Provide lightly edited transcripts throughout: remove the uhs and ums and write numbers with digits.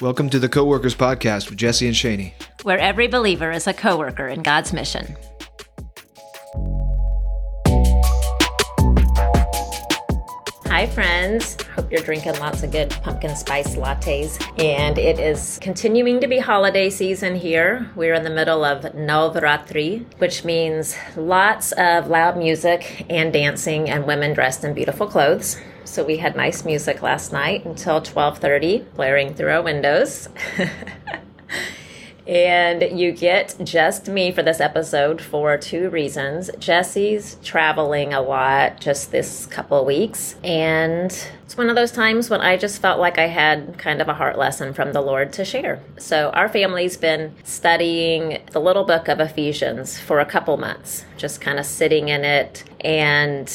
Welcome to the Co-Workers Podcast with Jesse and Shani, where every believer is a co-worker in God's mission. Hi, friends. Hope you're drinking lots of good pumpkin spice lattes. And it is continuing to be holiday season here. We're in the middle of Navratri, which means lots of loud music and dancing and women dressed in beautiful clothes. So we had nice music last night until 12:30, blaring through our windows. And you get just me for this episode for two reasons. Jesse's traveling a lot just this couple of weeks. And it's one of those times when I just felt like I had kind of a heart lesson from the Lord to share. So our family's been studying the little book of Ephesians for a couple months, just kind of sitting in it. And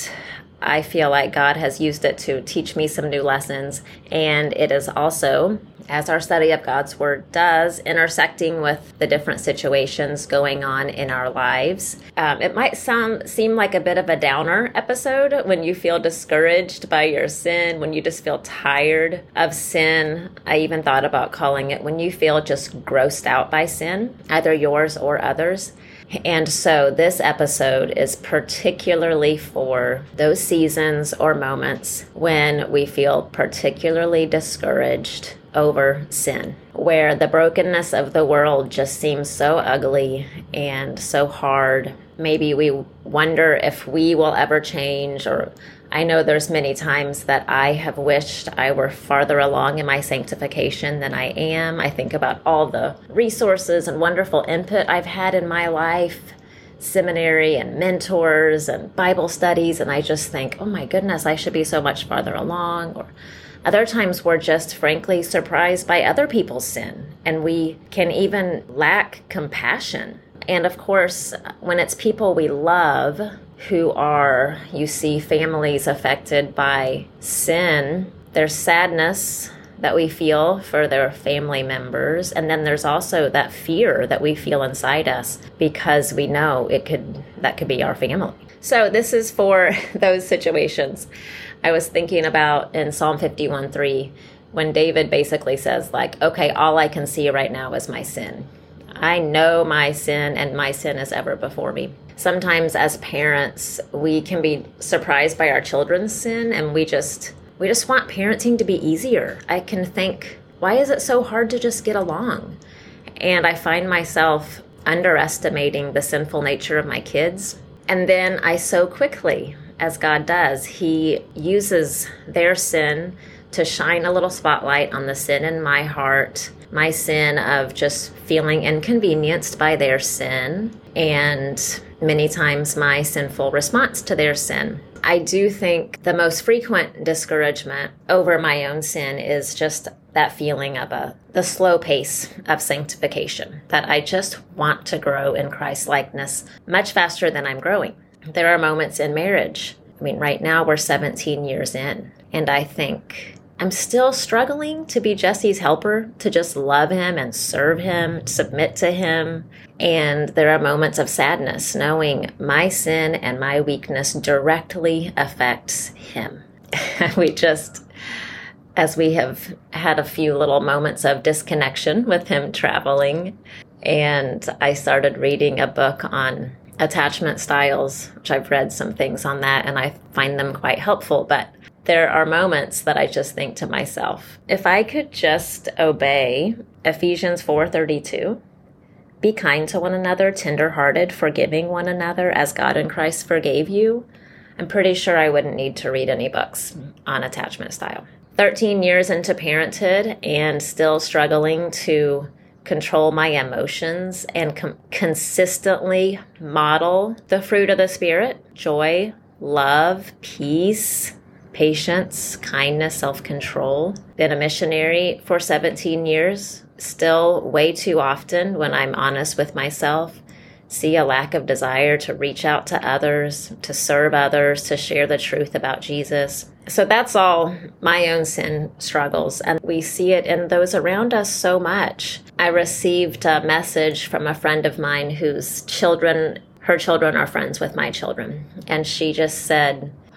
I feel like God has used it to teach me some new lessons. And it is also, as our study of God's Word does, intersecting with the different situations going on in our lives. It might seem like a bit of a downer episode when you feel discouraged by your sin, when you just feel tired of sin. I even thought about calling it when you feel just grossed out by sin, either yours or others. And so this episode is particularly for those seasons or moments when we feel particularly discouraged over sin, where the brokenness of the world just seems so ugly and so hard. Maybe we wonder if we will ever change, or I know there's many times that I have wished I were farther along in my sanctification than I am. I think about all the resources and wonderful input I've had in my life, seminary and mentors and Bible studies, and I just think, oh my goodness, I should be so much farther along. Or other times we're just frankly surprised by other people's sin, and we can even lack compassion. And of course, when it's people we love who are, you see, families affected by sin, there's sadness that we feel for their family members. And then there's also that fear that we feel inside us because we know that could be our family. So this is for those situations. I was thinking about in Psalm 51:3, when David basically says, like, okay, all I can see right now is my sin. I know my sin, and my sin is ever before me. Sometimes as parents, we can be surprised by our children's sin, and we just want parenting to be easier. I can think, why is it so hard to just get along? And I find myself underestimating the sinful nature of my kids. And then I so quickly, as God does, He uses their sin to shine a little spotlight on the sin in my heart, my sin of just feeling inconvenienced by their sin, and many times my sinful response to their sin. I do think the most frequent discouragement over my own sin is just that feeling of the slow pace of sanctification, that I just want to grow in Christ-likeness much faster than I'm growing. There are moments in marriage. I mean, right now we're 17 years in, and I think I'm still struggling to be Jesse's helper, to just love him and serve him, submit to him. And there are moments of sadness knowing my sin and my weakness directly affects him. As we have had a few little moments of disconnection with him traveling, and I started reading a book on attachment styles, which I've read some things on that, and I find them quite helpful. But there are moments that I just think to myself, if I could just obey Ephesians 4:32, be kind to one another, tender-hearted, forgiving one another as God in Christ forgave you, I'm pretty sure I wouldn't need to read any books on attachment style. 13 years into parenthood and still struggling to control my emotions and consistently model the fruit of the Spirit: joy, love, peace, patience, kindness, self-control. Been a missionary for 17 years. Still way too often, when I'm honest with myself, see a lack of desire to reach out to others, to serve others, to share the truth about Jesus. So that's all my own sin struggles, and we see it in those around us so much. I received a message from a friend of mine whose children, her children are friends with my children, and she just said,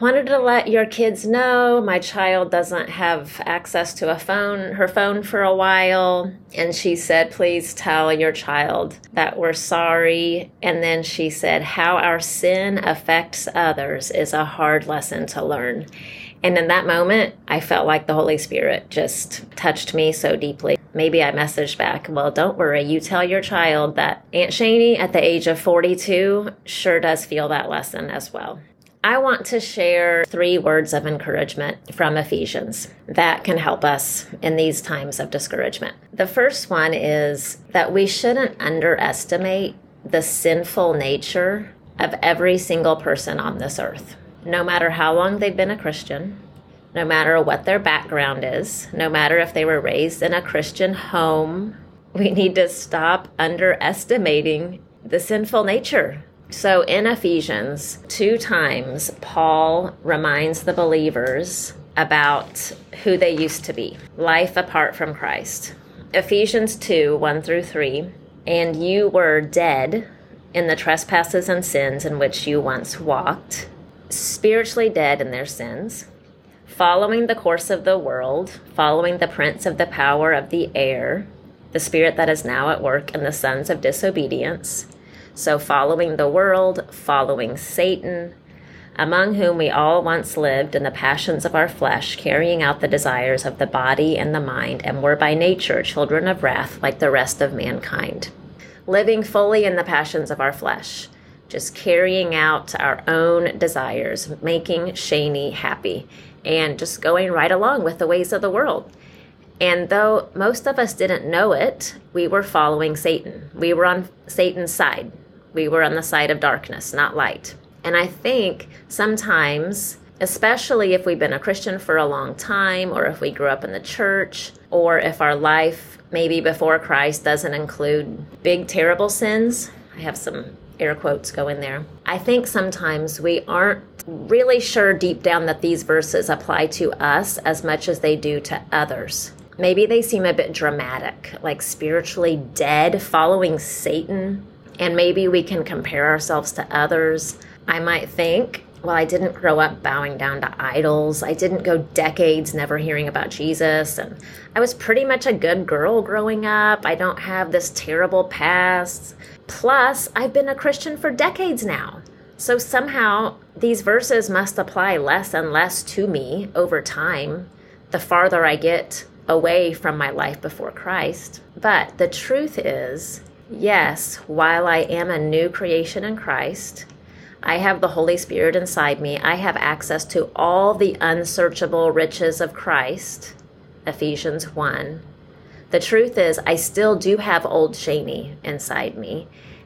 wanted to let your kids know my child doesn't have access to her phone for a while. And she said, please tell your child that we're sorry. And then she said, how our sin affects others is a hard lesson to learn. And in that moment, I felt like the Holy Spirit just touched me so deeply. Maybe I messaged back, well, don't worry. You tell your child that Aunt Shani at the age of 42 sure does feel that lesson as well. I want to share 3 words of encouragement from Ephesians that can help us in these times of discouragement. The first one is that we shouldn't underestimate the sinful nature of every single person on this earth. No matter how long they've been a Christian, no matter what their background is, no matter if they were raised in a Christian home, we need to stop underestimating the sinful nature. So in Ephesians, 2 times, Paul reminds the believers about who they used to be, life apart from Christ. Ephesians 2, 1 through 3, and you were dead in the trespasses and sins in which you once walked, spiritually dead in their sins, following the course of the world, following the prince of the power of the air, the spirit that is now at work in the sons of disobedience. So following the world, following Satan, among whom we all once lived in the passions of our flesh, carrying out the desires of the body and the mind, and were by nature children of wrath like the rest of mankind. Living fully in the passions of our flesh, just carrying out our own desires, making Shani happy, and just going right along with the ways of the world. And though most of us didn't know it, we were following Satan. We were on Satan's side. We were on the side of darkness, not light. And I think sometimes, especially if we've been a Christian for a long time, or if we grew up in the church, or if our life maybe before Christ doesn't include big, terrible sins, I have some air quotes going there. I think sometimes we aren't really sure deep down that these verses apply to us as much as they do to others. Maybe they seem a bit dramatic, like spiritually dead, following Satan, and maybe we can compare ourselves to others. I might think, well, I didn't grow up bowing down to idols. I didn't go decades never hearing about Jesus, and I was pretty much a good girl growing up. I don't have this terrible past. Plus, I've been a Christian for decades now. So somehow these verses must apply less and less to me over time, the farther I get away from my life before Christ. But the truth is, yes, while I am a new creation in Christ, I have the Holy Spirit inside me. I have access to all the unsearchable riches of Christ, Ephesians 1. The truth is, I still do have old Shani inside me,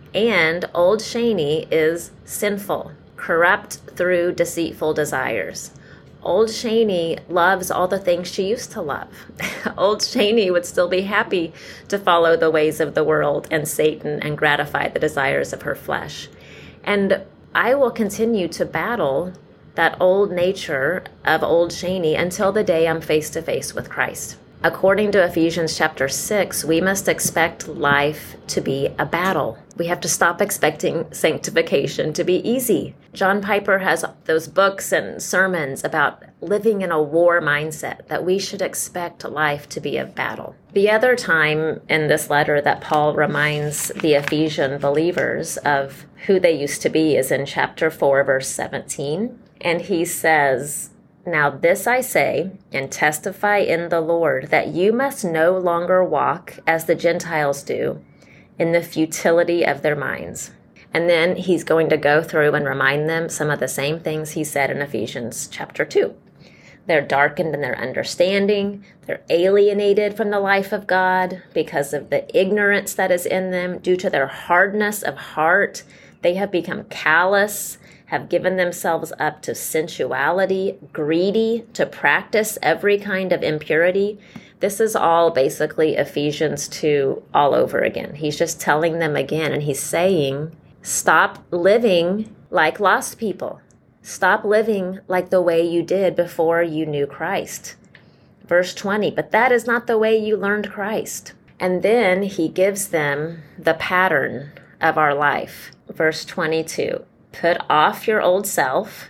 and old Shani is sinful, corrupt through deceitful desires. Old Shani loves all the things she used to love. Old Shani would still be happy to follow the ways of the world and Satan and gratify the desires of her flesh. And I will continue to battle that old nature of old Shani until the day I'm face to face with Christ. According to Ephesians chapter 6, we must expect life to be a battle. We have to stop expecting sanctification to be easy. John Piper has those books and sermons about living in a war mindset, that we should expect life to be a battle. The other time in this letter that Paul reminds the Ephesian believers of who they used to be is in chapter 4, verse 17. And he says, "Now this I say and testify in the Lord, that you must no longer walk as the Gentiles do, in the futility of their minds." And then he's going to go through and remind them some of the same things he said in Ephesians chapter 2. They're darkened in their understanding. They're alienated from the life of God because of the ignorance that is in them due to their hardness of heart. They have become callous, have given themselves up to sensuality, greedy, to practice every kind of impurity. This is all basically Ephesians 2 all over again. He's just telling them again, and he's saying, stop living like lost people. Stop living like the way you did before you knew Christ. Verse 20, but that is not the way you learned Christ. And then he gives them the pattern of our life. Verse 22, put off your old self,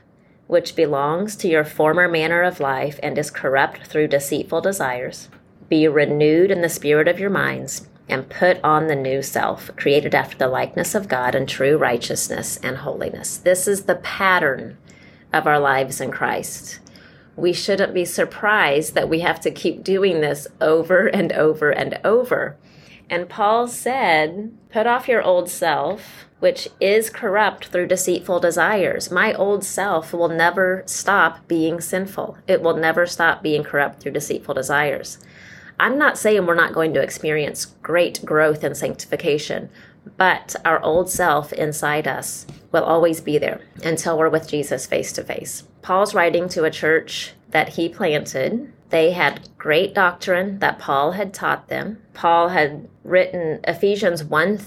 which belongs to your former manner of life and is corrupt through deceitful desires, be renewed in the spirit of your minds, and put on the new self, created after the likeness of God in true righteousness and holiness. This is the pattern of our lives in Christ. We shouldn't be surprised that we have to keep doing this over and over and over. And Paul said, put off your old self, which is corrupt through deceitful desires. My old self will never stop being sinful. It will never stop being corrupt through deceitful desires. I'm not saying we're not going to experience great growth and sanctification, but our old self inside us will always be there until we're with Jesus face to face. Paul's writing to a church that he planted. They had great doctrine that Paul had taught them. Paul had written Ephesians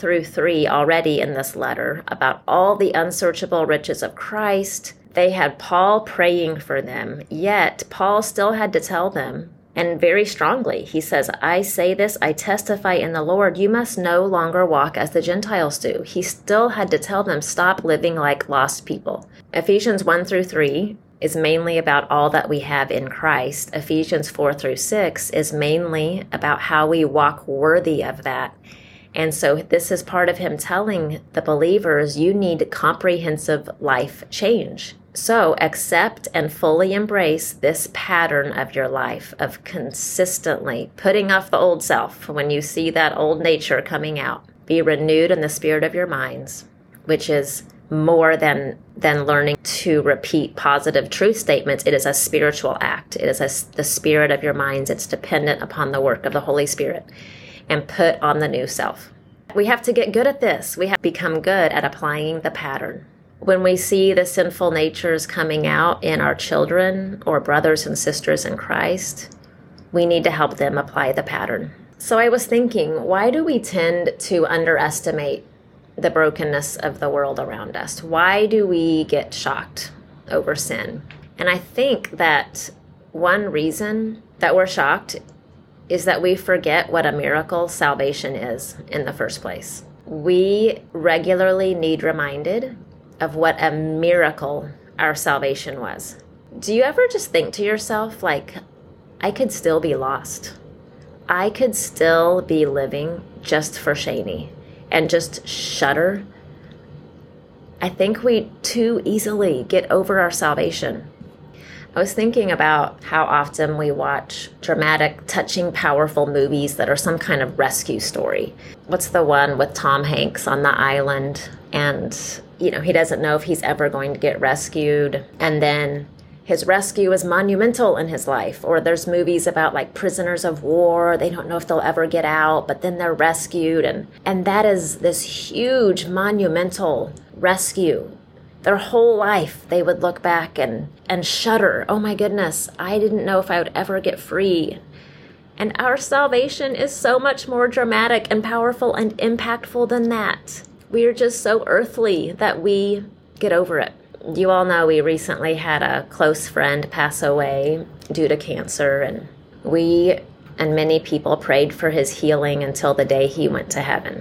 1-3 already in this letter about all the unsearchable riches of Christ. They had Paul praying for them, yet Paul still had to tell them, and very strongly, he says, I say this, I testify in the Lord, you must no longer walk as the Gentiles do. He still had to tell them, stop living like lost people. Ephesians 1-3 is mainly about all that we have in Christ. Ephesians 4-6 is mainly about how we walk worthy of that. And so this is part of him telling the believers, you need comprehensive life change. So accept and fully embrace this pattern of your life of consistently putting off the old self when you see that old nature coming out. Be renewed in the spirit of your minds, which is more than learning to repeat positive truth statements. It is a spiritual act. It is the spirit of your minds. It's dependent upon the work of the Holy Spirit. And put on the new self. We have to get good at this. We have to become good at applying the pattern. When we see the sinful natures coming out in our children or brothers and sisters in Christ, we need to help them apply the pattern. So I was thinking, why do we tend to underestimate the brokenness of the world around us? Why do we get shocked over sin? And I think that one reason that we're shocked is that we forget what a miracle salvation is in the first place. We regularly need reminded of what a miracle our salvation was. Do you ever just think to yourself, like, I could still be lost. I could still be living just for Shani and just shudder? I think we too easily get over our salvation. I was thinking about how often we watch dramatic, touching, powerful movies that are some kind of rescue story. What's the one with Tom Hanks on the island? And, he doesn't know if he's ever going to get rescued. And then his rescue is monumental in his life. Or there's movies about like prisoners of war. They don't know if they'll ever get out, but then they're rescued. And that is this huge, monumental rescue. Their whole life, they would look back and shudder. Oh my goodness, I didn't know if I would ever get free. And our salvation is so much more dramatic and powerful and impactful than that. We are just so earthly that we get over it. You all know we recently had a close friend pass away due to cancer, and we and many people prayed for his healing until the day he went to heaven.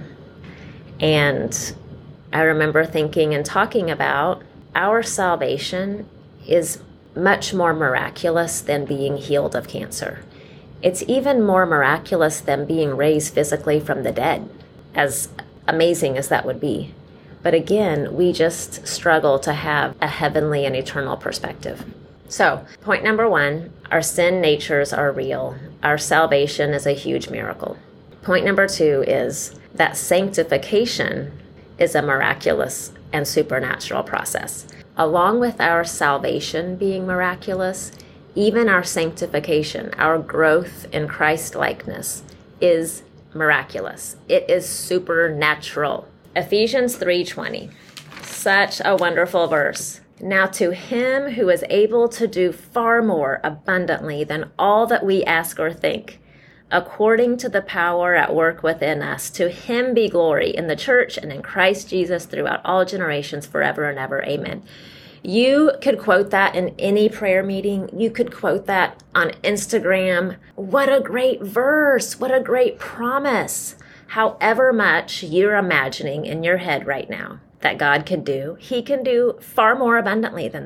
And I remember thinking and talking about our salvation is much more miraculous than being healed of cancer. It's even more miraculous than being raised physically from the dead, as amazing as that would be. But again, we just struggle to have a heavenly and eternal perspective. So, point number 1, our sin natures are real. Our salvation is a huge miracle. Point number 2 is that sanctification is a miraculous and supernatural process. Along with our salvation being miraculous, even our sanctification, our growth in Christ-likeness is miraculous. It is supernatural. Ephesians 3:20, such a wonderful verse. Now to him who is able to do far more abundantly than all that we ask or think, according to the power at work within us, to him be glory in the church and in Christ Jesus throughout all generations, forever and ever. Amen. You could quote that in any prayer meeting. You could quote that on Instagram. What a great verse. What a great promise. However much you're imagining in your head right now that God could do, he can do far more abundantly than that.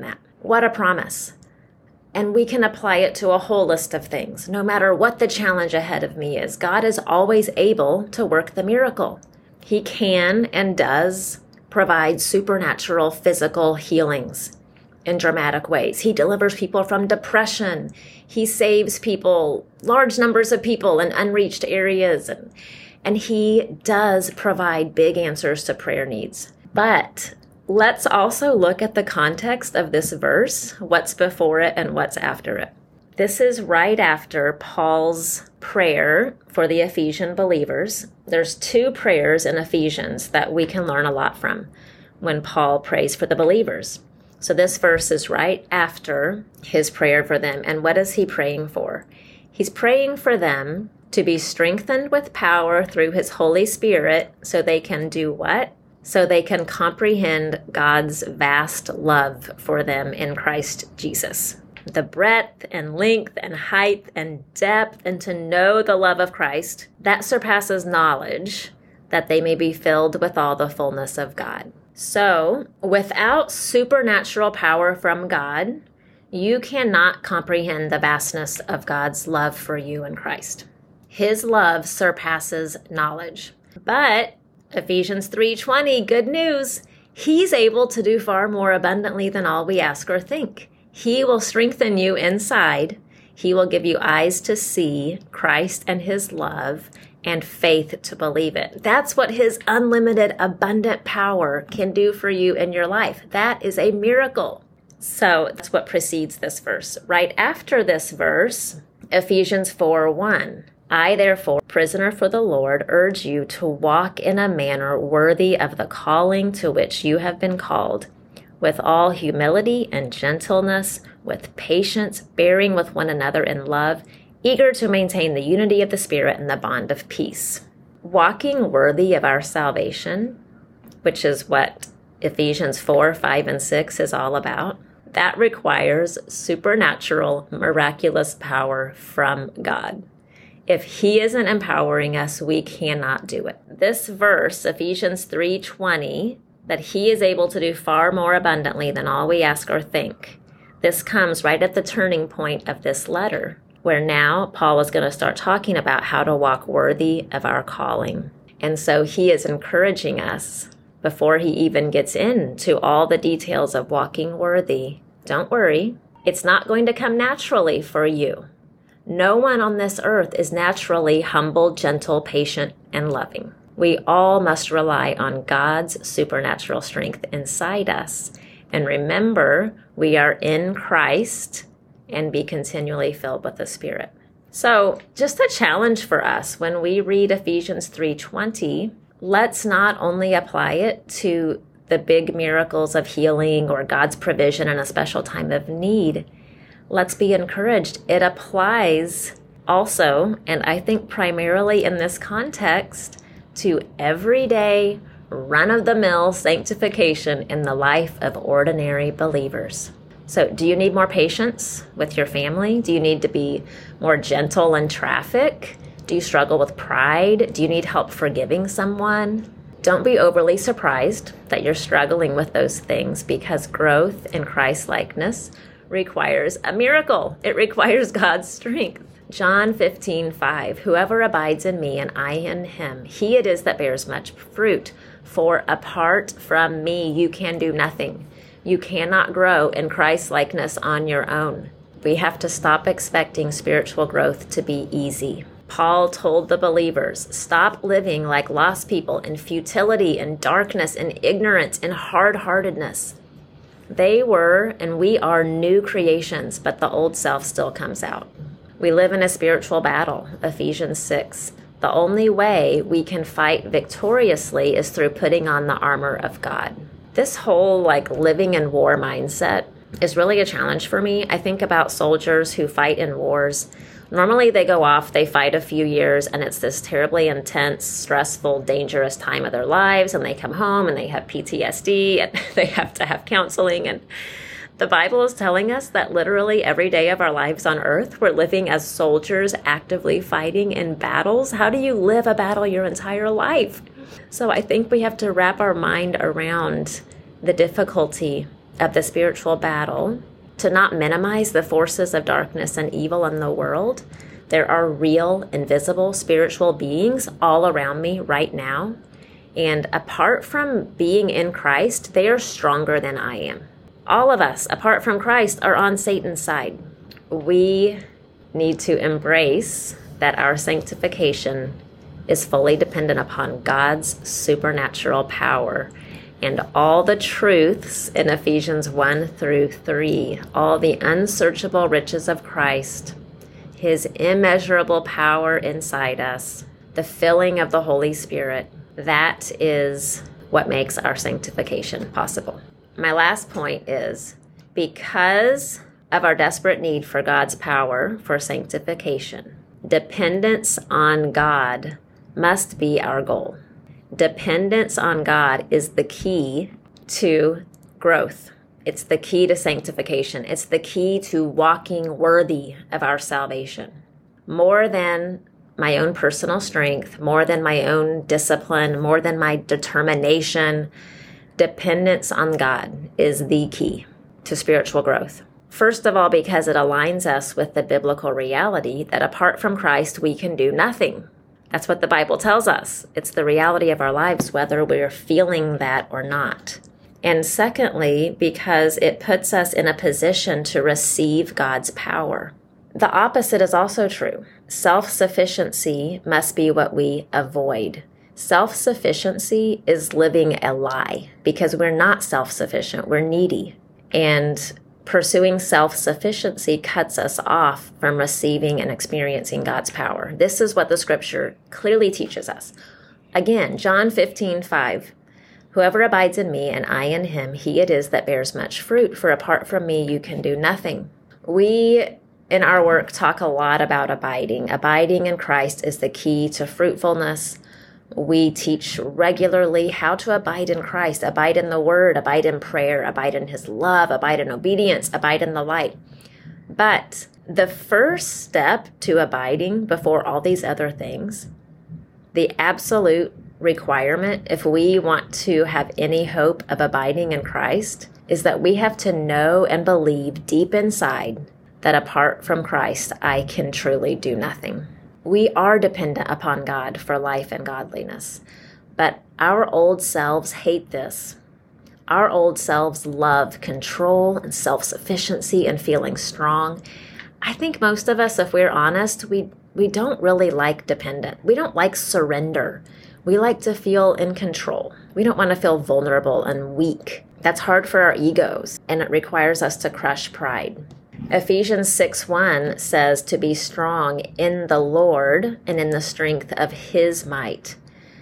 What a promise. And we can apply it to a whole list of things. No matter what the challenge ahead of me is, God is always able to work the miracle. He can and does provide supernatural physical healings in dramatic ways. He delivers people from depression. He saves people, large numbers of people in unreached areas. And he does provide big answers to prayer needs. But let's also look at the context of this verse, what's before it and what's after it. This is right after Paul's prayer for the Ephesian believers. There's two prayers in Ephesians that we can learn a lot from when Paul prays for the believers. So this verse is right after his prayer for them. And what is he praying for? He's praying for them to be strengthened with power through his Holy Spirit so they can do what? So they can comprehend God's vast love for them in Christ Jesus. The breadth and length and height and depth, and to know the love of Christ that surpasses knowledge, that they may be filled with all the fullness of God. So, without supernatural power from God, you cannot comprehend the vastness of God's love for you in Christ. His love surpasses knowledge. But Ephesians 3:20, good news. He's able to do far more abundantly than all we ask or think. He will strengthen you inside. He will give you eyes to see Christ and his love and faith to believe it. That's what his unlimited, abundant power can do for you in your life. That is a miracle. So that's what precedes this verse. Right after this verse, Ephesians 4:1. I, therefore, prisoner for the Lord, urge you to walk in a manner worthy of the calling to which you have been called, with all humility and gentleness, with patience, bearing with one another in love, eager to maintain the unity of the Spirit and the bond of peace. Walking worthy of our salvation, which is what Ephesians 4, 5, and 6 is all about, that requires supernatural, miraculous power from God. If he isn't empowering us, we cannot do it. This verse, Ephesians 3:20, that he is able to do far more abundantly than all we ask or think, this comes right at the turning point of this letter, where now Paul is going to start talking about how to walk worthy of our calling. And so he is encouraging us, before he even gets into all the details of walking worthy, don't worry, it's not going to come naturally for you. No one on this earth is naturally humble, gentle, patient, and loving. We all must rely on God's supernatural strength inside us. And remember, we are in Christ, and be continually filled with the Spirit. So just a challenge for us when we read Ephesians 3:20, let's not only apply it to the big miracles of healing or God's provision in a special time of need. Let's be encouraged. It applies also, and I think primarily in this context, to everyday, run-of-the-mill sanctification in the life of ordinary believers. So do you need more patience with your family? Do you need to be more gentle in traffic? Do you struggle with pride? Do you need help forgiving someone? Don't be overly surprised that you're struggling with those things, because growth in Christ-likeness requires a miracle. It requires God's strength. John 15:5, whoever abides in me and I in him, he it is that bears much fruit. For apart from me, you can do nothing. You cannot grow in Christ-likeness on your own. We have to stop expecting spiritual growth to be easy. Paul told the believers, stop living like lost people in futility and darkness and ignorance and hard-heartedness. They were and we are new creations, but the old self still comes out. We live in a spiritual battle, Ephesians 6. The only way we can fight victoriously is through putting on the armor of God. This whole living in war mindset is really a challenge for me. I think about soldiers who fight in wars. Normally they go off, they fight a few years, and it's this terribly intense, stressful, dangerous time of their lives, and they come home and they have PTSD and they have to have counseling. And the Bible is telling us that literally every day of our lives on earth, we're living as soldiers actively fighting in battles. How do you live a battle your entire life? So I think we have to wrap our mind around the difficulty of the spiritual battle to not minimize the forces of darkness and evil in the world. There are real, invisible, spiritual beings all around me right now. And apart from being in Christ, they are stronger than I am. All of us, apart from Christ, are on Satan's side. We need to embrace that our sanctification is fully dependent upon God's supernatural power and all the truths in Ephesians 1-3, all the unsearchable riches of Christ, his immeasurable power inside us, the filling of the Holy Spirit. That is what makes our sanctification possible. My last point is, because of our desperate need for God's power for sanctification, dependence on God must be our goal. Dependence on God is the key to growth. It's the key to sanctification. It's the key to walking worthy of our salvation. More than my own personal strength, more than my own discipline, more than my determination, dependence on God is the key to spiritual growth. First of all, because it aligns us with the biblical reality that apart from Christ, we can do nothing. That's what the Bible tells us. It's the reality of our lives, whether we're feeling that or not. And secondly, because it puts us in a position to receive God's power. The opposite is also true. Self-sufficiency must be what we avoid. Self-sufficiency is living a lie because we're not self-sufficient. We're needy. And pursuing self-sufficiency cuts us off from receiving and experiencing God's power. This is what the scripture clearly teaches us. Again, John 15:5, whoever abides in me and I in him, he it is that bears much fruit, for apart from me you can do nothing. We, in our work, talk a lot about abiding. Abiding in Christ is the key to fruitfulness. We teach regularly how to abide in Christ, abide in the Word, abide in prayer, abide in His love, abide in obedience, abide in the light. But the first step to abiding before all these other things, the absolute requirement, if we want to have any hope of abiding in Christ, is that we have to know and believe deep inside that apart from Christ, I can truly do nothing. We are dependent upon God for life and godliness, but our old selves hate this. Our old selves love control and self-sufficiency and feeling strong. I think most of us, if we're honest, we don't really like dependent. We don't like surrender. We like to feel in control. We don't want to feel vulnerable and weak. That's hard for our egos, and it requires us to crush pride. Ephesians 6:1 says to be strong in the Lord and in the strength of His might,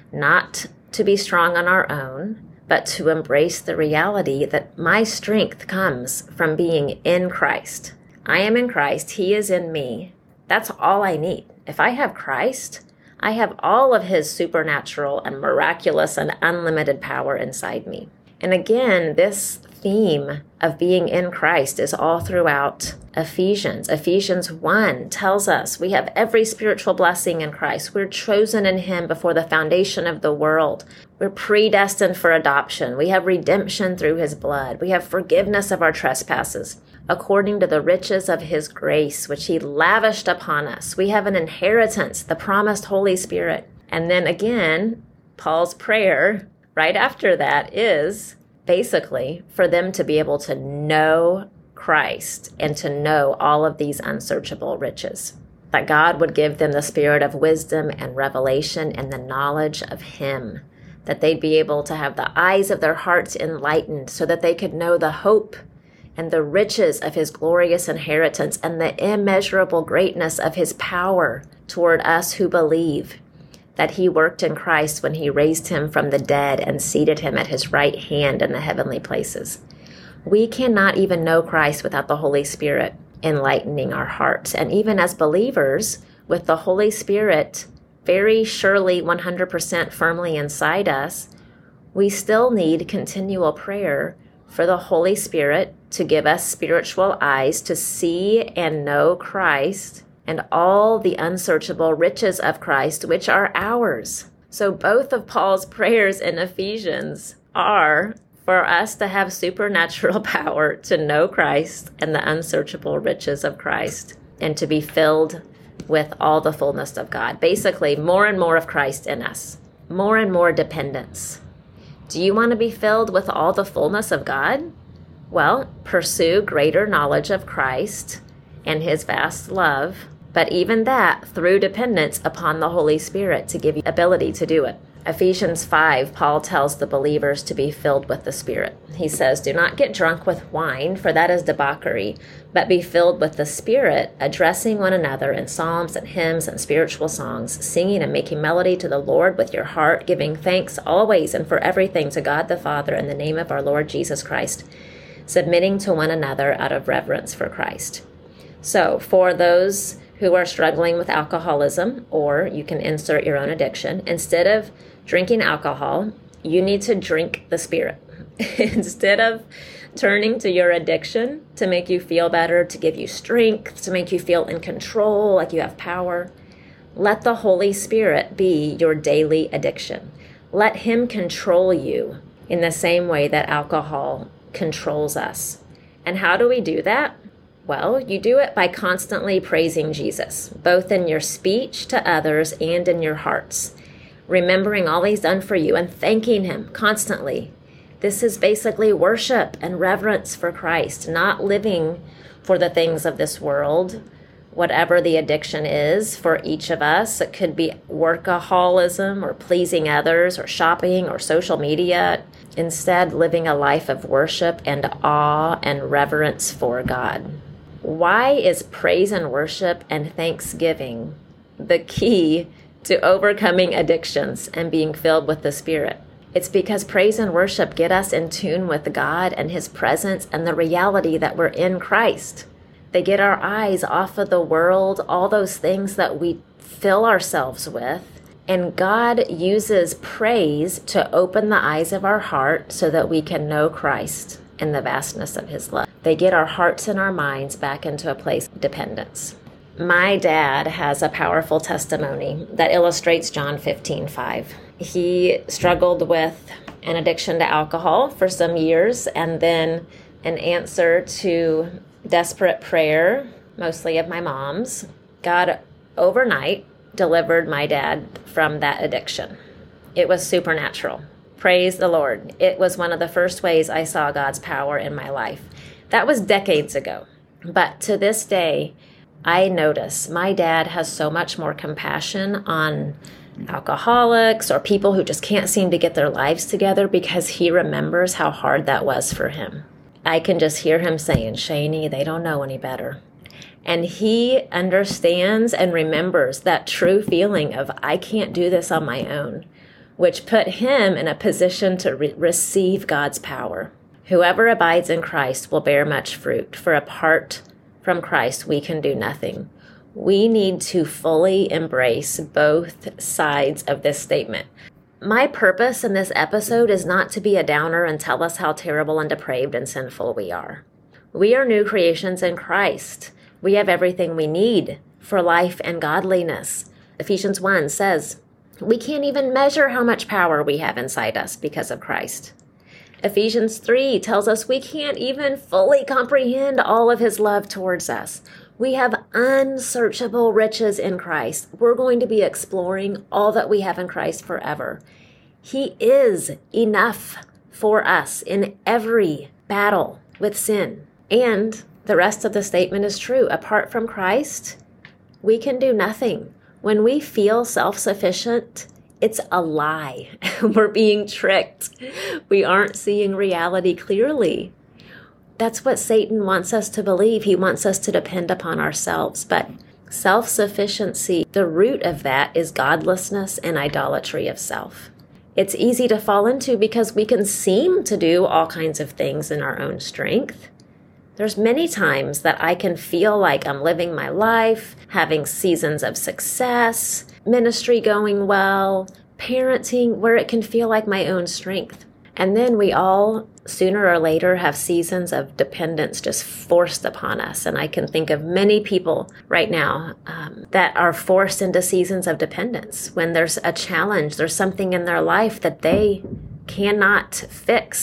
not to be strong on our own, but to embrace the reality that my strength comes from being in Christ. I am in Christ. He is in me. That's all I need. If I have Christ, I have all of His supernatural and miraculous and unlimited power inside me. And again, this theme of being in Christ is all throughout Ephesians. Ephesians 1 tells us we have every spiritual blessing in Christ. We're chosen in Him before the foundation of the world. We're predestined for adoption. We have redemption through His blood. We have forgiveness of our trespasses according to the riches of His grace, which He lavished upon us. We have an inheritance, the promised Holy Spirit. And then again, Paul's prayer right after that is basically for them to be able to know Christ and to know all of these unsearchable riches. That God would give them the spirit of wisdom and revelation and the knowledge of Him. That they'd be able to have the eyes of their hearts enlightened so that they could know the hope and the riches of His glorious inheritance and the immeasurable greatness of His power toward us who believe. That He worked in Christ when He raised Him from the dead and seated Him at His right hand in the heavenly places. We cannot even know Christ without the Holy Spirit enlightening our hearts. And even as believers, with the Holy Spirit very surely 100% firmly inside us, we still need continual prayer for the Holy Spirit to give us spiritual eyes to see and know Christ and all the unsearchable riches of Christ, which are ours. So both of Paul's prayers in Ephesians are for us to have supernatural power to know Christ and the unsearchable riches of Christ, and to be filled with all the fullness of God. Basically, more and more of Christ in us, more and more dependence. Do you want to be filled with all the fullness of God? Well, pursue greater knowledge of Christ and his vast love, but even that through dependence upon the Holy Spirit to give you ability to do it. Ephesians 5, Paul tells the believers to be filled with the Spirit. He says, "Do not get drunk with wine, for that is debauchery, but be filled with the Spirit, addressing one another in psalms and hymns and spiritual songs, singing and making melody to the Lord with your heart, giving thanks always and for everything to God the Father in the name of our Lord Jesus Christ, submitting to one another out of reverence for Christ." So for those who are struggling with alcoholism, or you can insert your own addiction, instead of drinking alcohol, you need to drink the Spirit. Instead of turning to your addiction to make you feel better, to give you strength, to make you feel in control, like you have power, let the Holy Spirit be your daily addiction. Let him control you in the same way that alcohol controls us. And how do we do that? Well, you do it by constantly praising Jesus, both in your speech to others and in your hearts, remembering all he's done for you and thanking him constantly. This is basically worship and reverence for Christ, not living for the things of this world, whatever the addiction is for each of us. It could be workaholism or pleasing others or shopping or social media. Instead, living a life of worship and awe and reverence for God. Why is praise and worship and thanksgiving the key to overcoming addictions and being filled with the Spirit? It's because praise and worship get us in tune with God and his presence and the reality that we're in Christ. They get our eyes off of the world, all those things that we fill ourselves with. And God uses praise to open the eyes of our heart so that we can know Christ and the vastness of his love. They get our hearts and our minds back into a place of dependence. My dad has a powerful testimony that illustrates John 15:5. He struggled with an addiction to alcohol for some years, and then an answer to desperate prayer, mostly of my mom's, God overnight delivered my dad from that addiction. It was supernatural. Praise the Lord. It was one of the first ways I saw God's power in my life. That was decades ago. But to this day, I notice my dad has so much more compassion on alcoholics or people who just can't seem to get their lives together because he remembers how hard that was for him. I can just hear him saying, "Shani, they don't know any better." And he understands and remembers that true feeling of, I can't do this on my own, which put him in a position to receive God's power. Whoever abides in Christ will bear much fruit, for apart from Christ, we can do nothing. We need to fully embrace both sides of this statement. My purpose in this episode is not to be a downer and tell us how terrible and depraved and sinful we are. We are new creations in Christ. We have everything we need for life and godliness. Ephesians 1 says, we can't even measure how much power we have inside us because of Christ. Ephesians 3 tells us we can't even fully comprehend all of his love towards us. We have unsearchable riches in Christ. We're going to be exploring all that we have in Christ forever. He is enough for us in every battle with sin. And the rest of the statement is true. Apart from Christ, we can do nothing. When we feel self-sufficient, it's a lie. We're being tricked. We aren't seeing reality clearly. That's what Satan wants us to believe. He wants us to depend upon ourselves. But self-sufficiency, the root of that is godlessness and idolatry of self. It's easy to fall into because we can seem to do all kinds of things in our own strength. There's many times that I can feel like I'm living my life, having seasons of success, ministry going well, parenting, where it can feel like my own strength. And then we all, sooner or later, have seasons of dependence just forced upon us. And I can think of many people right now that are forced into seasons of dependence. When there's a challenge, there's something in their life that they cannot fix.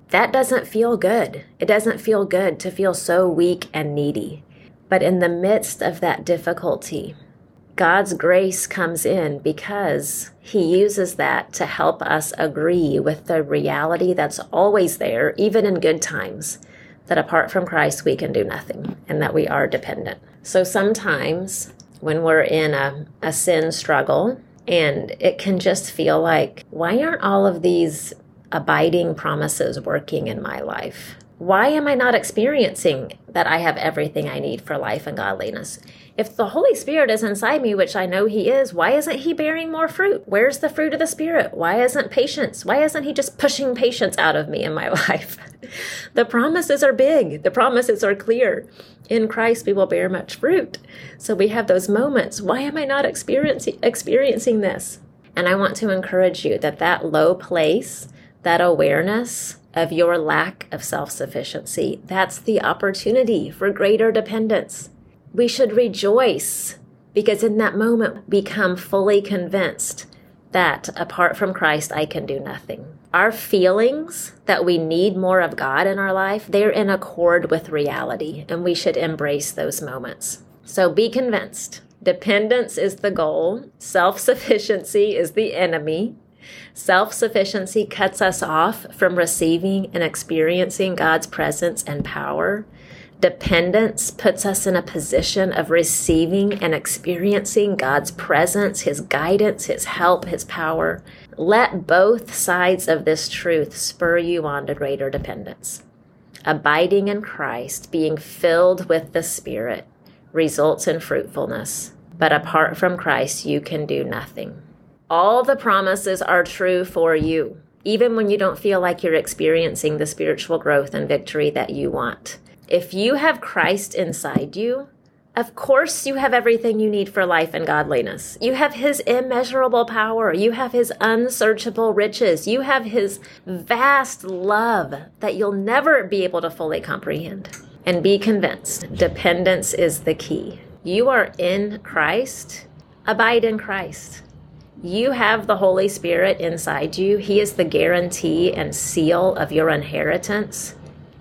That doesn't feel good. It doesn't feel good to feel so weak and needy. But in the midst of that difficulty, God's grace comes in because He uses that to help us agree with the reality that's always there, even in good times, that apart from Christ, we can do nothing and that we are dependent. So sometimes when we're in a sin struggle, and it can just feel like, why aren't all of these abiding promises working in my life? Why am I not experiencing that I have everything I need for life and godliness? If the Holy Spirit is inside me, which I know He is, why isn't He bearing more fruit? Where's the fruit of the Spirit? Why isn't patience? Why isn't He just pushing patience out of me in my life? The promises are big. The promises are clear. In Christ, we will bear much fruit. So we have those moments. Why am I not experiencing this? And I want to encourage you that low place, that awareness of your lack of self-sufficiency, that's the opportunity for greater dependence. We should rejoice because in that moment, become fully convinced that apart from Christ, I can do nothing. Our feelings that we need more of God in our life, they're in accord with reality, and we should embrace those moments. So be convinced. Dependence is the goal. Self-sufficiency is the enemy. Self-sufficiency cuts us off from receiving and experiencing God's presence and power. Dependence puts us in a position of receiving and experiencing God's presence, His guidance, His help, His power. Let both sides of this truth spur you on to greater dependence. Abiding in Christ, being filled with the Spirit, results in fruitfulness. But apart from Christ, you can do nothing. All the promises are true for you, even when you don't feel like you're experiencing the spiritual growth and victory that you want. If you have Christ inside you, of course you have everything you need for life and godliness. You have His immeasurable power. You have His unsearchable riches. You have His vast love that you'll never be able to fully comprehend. And be convinced, dependence is the key. You are in Christ. Abide in Christ. You have the Holy Spirit inside you. He is the guarantee and seal of your inheritance.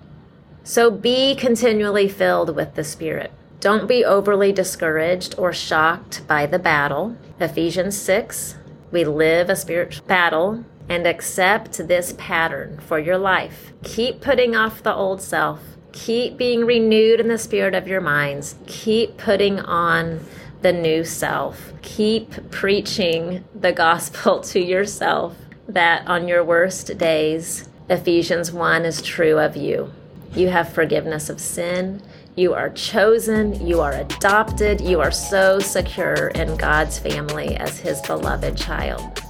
So be continually filled with the Spirit. Don't be overly discouraged or shocked by the battle. Ephesians 6, we live a spiritual battle and accept this pattern for your life. Keep putting off the old self. Keep being renewed in the spirit of your minds. Keep putting on the new self. Keep preaching the gospel to yourself that on your worst days, Ephesians 1 is true of you. You have forgiveness of sin. You are chosen. You are adopted. You are so secure in God's family as His beloved child.